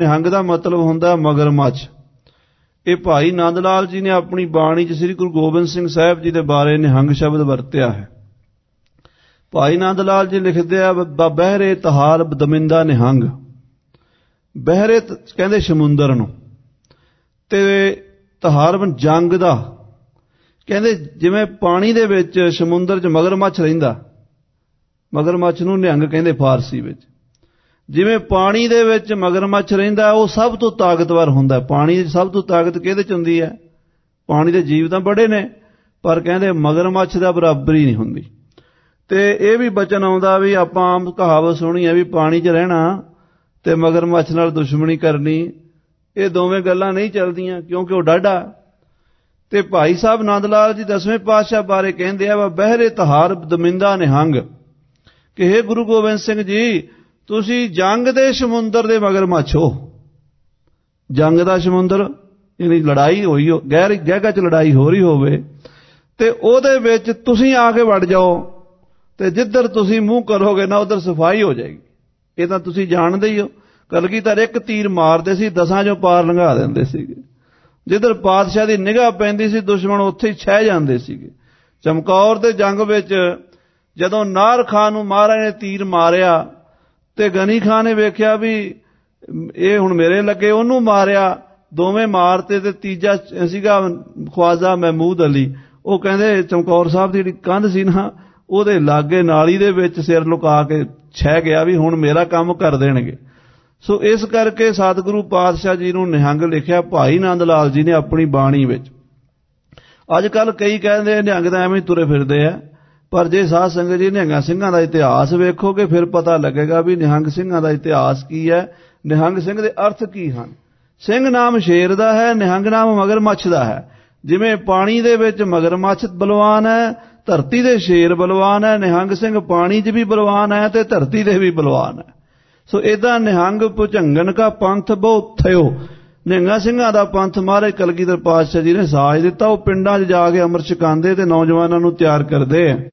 ਨਿਹੰਗ ਦਾ ਮਤਲਬ ਹੁੰਦਾ ਮਗਰਮੱਛ। ਇਹ ਭਾਈ ਨੰਦ ਲਾਲ ਜੀ ਨੇ ਆਪਣੀ ਬਾਣੀ 'ਚ ਸ੍ਰੀ ਗੁਰੂ ਗੋਬਿੰਦ ਸਿੰਘ ਸਾਹਿਬ ਜੀ ਦੇ ਬਾਰੇ ਨਿਹੰਗ ਸ਼ਬਦ ਵਰਤਿਆ ਹੈ। ਭਾਈ ਨੰਦ ਲਾਲ ਜੀ ਲਿਖਦੇ ਆ, ਬਹਿਰੇ ਤਹਾਰ ਦਮਿੰਦਾ ਨਿਹੰਗ। ਬਹਿਰੇ ਕਹਿੰਦੇ ਸਮੁੰਦਰ ਨੂੰ, ਤੇ ਤਹਾਰ ਜੰਗ ਦਾ। ਕਹਿੰਦੇ ਜਿਵੇਂ ਪਾਣੀ ਦੇ ਵਿੱਚ ਸਮੁੰਦਰ 'ਚ ਮਗਰਮੱਛ ਰਹਿੰਦਾ, ਮਗਰਮੱਛ ਨੂੰ ਨਿਹੰਗ ਕਹਿੰਦੇ ਫਾਰਸੀ ਵਿੱਚ। ਜਿਵੇਂ ਪਾਣੀ ਦੇ ਵਿੱਚ ਮਗਰਮੱਛ ਰਹਿੰਦਾ, ਉਹ ਸਭ ਤੋਂ ਤਾਕਤਵਰ ਹੁੰਦਾ। ਪਾਣੀ 'ਚ ਸਭ ਤੋਂ ਤਾਕਤ ਕਿਹਦੇ 'ਚ ਹੁੰਦੀ ਹੈ? ਪਾਣੀ ਦੇ ਜੀਵ ਤਾਂ ਬੜੇ ਨੇ, ਪਰ ਕਹਿੰਦੇ ਮਗਰਮੱਛ ਦਾ ਬਰਾਬਰੀ ਨਹੀਂ ਹੁੰਦੀ। ਤੇ ਇਹ ਵੀ ਬਚਨ ਆਉਂਦਾ ਵੀ ਆਪਾਂ ਆਮ ਕਹਾਵਤ ਸੁਣੀ ਹੈ ਵੀ ਪਾਣੀ 'ਚ ਰਹਿਣਾ ਤੇ ਮਗਰਮੱਛ ਨਾਲ ਦੁਸ਼ਮਣੀ ਕਰਨੀ, ਇਹ ਦੋਵੇਂ ਗੱਲਾਂ ਨਹੀਂ ਚੱਲਦੀਆਂ, ਕਿਉਂਕਿ ਉਹ ਡਾਢਾ। ਤੇ ਭਾਈ ਸਾਹਿਬ ਨੰਦ ਲਾਲ ਜੀ 10ਵੇਂ ਪਾਤਸ਼ਾਹ ਬਾਰੇ ਕਹਿੰਦੇ ਆ, ਬਹਿਰੇ ਤਹਾਰ ਦਮਿੰਦਾ ਨਿਹੰਗ, ਕਿ ਹੇ ਗੁਰੂ ਗੋਬਿੰਦ ਸਿੰਘ ਜੀ, ਤੁਸੀਂ ਜੰਗ ਦੇ ਸਮੁੰਦਰ ਦੇ ਮਗਰਮੱਛ ਹੋ। ਜੰਗ ਦਾ ਸਮੁੰਦਰ ਯਾਨੀ ਲੜਾਈ ਹੋਈ ਹੋ, ਗਹਿਰੀ ਜਗ੍ਹਾ 'ਚ ਲੜਾਈ ਹੋ ਰਹੀ ਹੋਵੇ, ਤੇ ਉਹਦੇ ਵਿੱਚ ਤੁਸੀਂ ਆ ਕੇ ਵੜ ਜਾਓ, ਤੇ ਜਿੱਧਰ ਤੁਸੀਂ ਮੂੰਹ ਕਰੋਗੇ ਨਾ ਉਧਰ ਸਫਾਈ ਹੋ ਜਾਏਗੀ। ਇਹ ਤਾਂ ਤੁਸੀਂ ਜਾਣਦੇ ਹੀ ਹੋ। ਕਲਗੀਧਰ ਇੱਕ ਤੀਰ ਮਾਰਦੇ ਸੀ, 10 ਚੋਂ ਪਾਰ ਲੰਘਾ ਦਿੰਦੇ ਸੀਗੇ। ਜਿੱਧਰ ਪਾਤਸ਼ਾਹ ਦੀ ਨਿਗਾਹ ਪੈਂਦੀ ਸੀ, ਦੁਸ਼ਮਣ ਉੱਥੇ ਹੀ ਛਹਿ ਜਾਂਦੇ ਸੀਗੇ। ਚਮਕੌਰ ਦੇ ਜੰਗ ਵਿੱਚ ਜਦੋਂ ਨਾਰ ਖਾਨ ਨੂੰ ਮਹਾਰਾਜ ਨੇ ਤੀਰ ਮਾਰਿਆ, ਤੇ ਗਨੀ ਖਾਨ ਨੇ ਵੇਖਿਆ ਵੀ ਇਹ ਹੁਣ ਮੇਰੇ ਲੱਗੇ, ਉਹਨੂੰ ਮਾਰਿਆ। ਦੋਵੇਂ ਮਾਰਤੇ, ਤੇ ਤੀਜਾ ਸੀਗਾ ਖਵਾਜਾ ਮਹਿਮੂਦ ਅਲੀ। ਉਹ ਕਹਿੰਦੇ ਚਮਕੌਰ ਸਾਹਿਬ ਦੀ ਜਿਹੜੀ ਕੰਧ ਸੀ ਨਾ, ਉਹਦੇ ਲਾਗੇ ਨਾਲੀ ਦੇ ਵਿੱਚ ਸਿਰ ਲੁਕਾ ਕੇ ਛਹਿ ਗਿਆ ਵੀ ਹੁਣ ਮੇਰਾ ਕੰਮ ਕਰ ਦੇਣਗੇ। ਸੋ ਇਸ ਕਰਕੇ ਸਤਿਗੁਰੂ ਪਾਤਸ਼ਾਹ ਜੀ ਨੂੰ ਨਿਹੰਗ ਲਿਖਿਆ ਭਾਈ ਨੰਦ ਲਾਲ ਜੀ ਨੇ ਆਪਣੀ ਬਾਣੀ ਵਿੱਚ। ਅੱਜ ਕੱਲ ਕਈ ਕਹਿੰਦੇ ਨਿਹੰਗ ਤਾਂ ਐਵੇਂ ਤੁਰੇ ਫਿਰਦੇ ਆ, ਪਰ ਜੇ ਸਾਧ ਸੰਗਤ ਜੀ ਨਿਹੰਗਾਂ ਸਿੰਘਾਂ ਦਾ ਇਤਿਹਾਸ ਵੇਖੋਗੇ ਫਿਰ ਪਤਾ ਲੱਗੇਗਾ ਵੀ ਨਿਹੰਗ ਸਿੰਘਾਂ ਦਾ ਇਤਿਹਾਸ ਕੀ ਹੈ, ਨਿਹੰਗ ਸਿੰਘ ਦੇ ਅਰਥ ਕੀ ਹਨ। ਸਿੰਘ ਨਾਮ ਸ਼ੇਰ ਦਾ ਹੈ, ਨਿਹੰਗ ਨਾਮ ਮਗਰਮੱਛ ਦਾ ਹੈ। ਜਿਵੇਂ ਪਾਣੀ ਦੇ ਵਿੱਚ ਮਗਰਮੱਛ ਬਲਵਾਨ ਹੈ, ਧਰਤੀ ਦੇ ਸ਼ੇਰ ਬਲਵਾਨ ਹੈ, ਨਿਹੰਗ ਸਿੰਘ ਪਾਣੀ 'ਚ ਵੀ ਬਲਵਾਨ ਹੈ ਤੇ ਧਰਤੀ ਦੇ ਵੀ ਬਲਵਾਨ ਹੈ। ਸੋ ਇਦਾਂ ਨਿਹੰਗ ਭੁਜੰਗਨ ਕਾ ਪੰਥ ਬਹੁ ਥਿਓ। ਨਿਹੰਗਾਂ ਸਿੰਘਾਂ ਦਾ ਪੰਥ ਮਹਾਰਾਜ ਕਲਗੀਧਰ ਪਾਤਸ਼ਾਹ ਜੀ ਨੇ ਸਾਜ ਦਿੱਤਾ। ਉਹ ਪਿੰਡਾਂ 'ਚ ਜਾ ਕੇ ਅੰਮ੍ਰਿਤ ਛਕਾਉਂਦੇ ਤੇ ਨੌਜਵਾਨਾਂ ਨੂੰ ਤਿਆਰ ਕਰਦੇ ਆ।